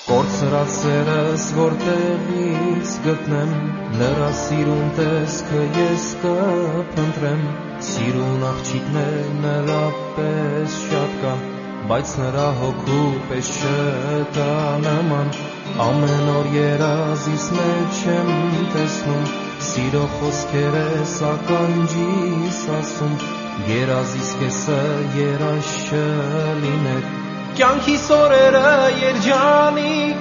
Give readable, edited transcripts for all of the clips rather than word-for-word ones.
Կորցրացերս որտեղից գտնեմ, նրա սիրուն տեսքը ես կփնտրեմ, սիրուն աղջիկն է նրա պես շատ կա, բայց նրա հոգու պես չտա նման, ամեն օր երազիս մեջ եմ տեսնում, սիրո խոսքեր ես ականջիս ասում, երազիս կեսը երազ չլիներ, կյանքիս օրերը երջանիկ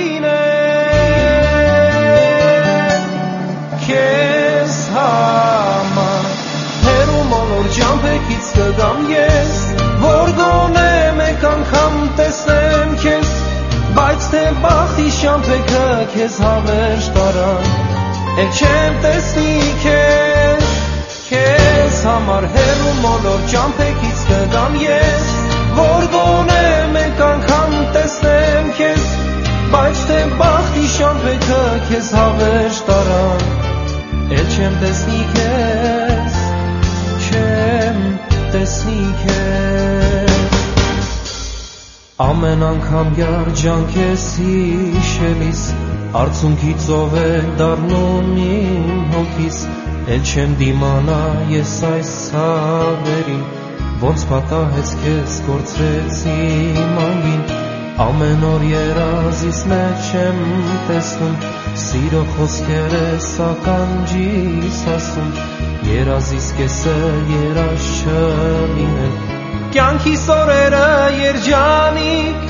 լինեն, քեզ համար հեռու մոլոր ջամփեքից կգամ ես, որ գոնե մեկ անգամ տեսնեմ քեզ, բայց թե բախտի շամփեքը քեզ հավերժ տարան, էլ չեմ տեսնի քեզ, քեզ համար հեռու մոլոր ջամփեքից կգամ ես, որ գոնե մեկ անգամ տեսնեմ քեզ, բայց թե բախտի շամփեքը քեզ հավերժ տարան, էլ չեմ տեսնի քեզ, չեմ տեսնի քեզ, ամեն անգամ երջանք ես հիշելիս, արցունքի ծով է դառնում իմ հոգիս, էլ չեմ դիմանա ես այս հավերին, ոնց պատահեց քեզ կորցրեց իմ անգին, ամեն օր երազիս մեջ եմ տեսնում, սիրո խոսքեր ես ականջիս ասում, երազիս կեսը երազ չլիներ, կյանքիս օրերը երջանիկ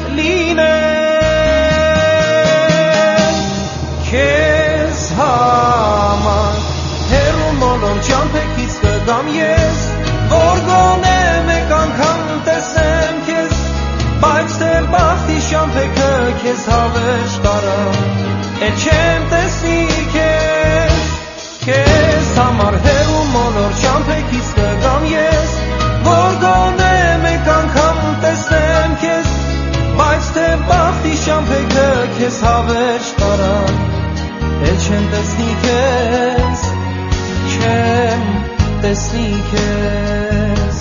լինեն, քեզ համար հեռու մոլոր ջամփեքից կգամ ես, որ գոնե մեկ անգամ տեսնեմ քեզ, բայց թե բախտի շամփեքը քեզ հավերժ տարան, էլ չեմ տեսնի քեզ, քեզ համար հեռու մոլոր ջամփեքից կգամ ես, որ գոնե մեկ անգամ տեսնեմ քեզ, բայց թե բախտի շամփեքը քեզ հավերժ տարան, էլ չեմ տեսնի քեզ, չեմ տեսնի քեզ,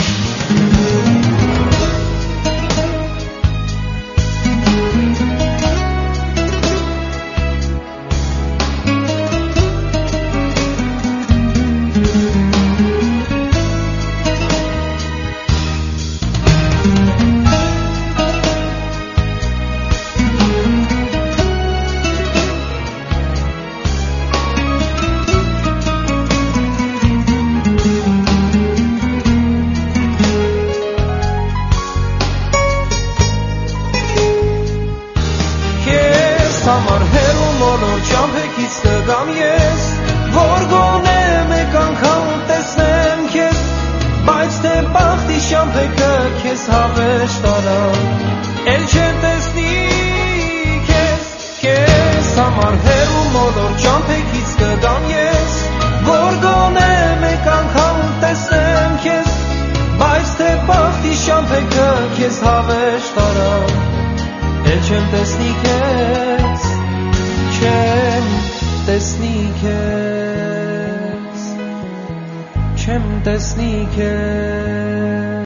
համար հեռու մոլոր ջամփեքից կգամ ես, որ գոնե մեկ անգամ տեսնեմ քեզ, բայց թե բախտի շամփեքը քեզ հավերժ տարան, էլ չեմ տեսնի քեզ, քեզ համար հեռու մոլոր ջամփեքից կգամ ես, որ գոնե մեկ անգամ տեսնեմ քեզ, բայց թե բախտի շամփեքը քեզ հավերժ տարան, էլ չեմ տեսնի քեզ, չեմ տեսնի քեզ, չեմ տեսնի քեզ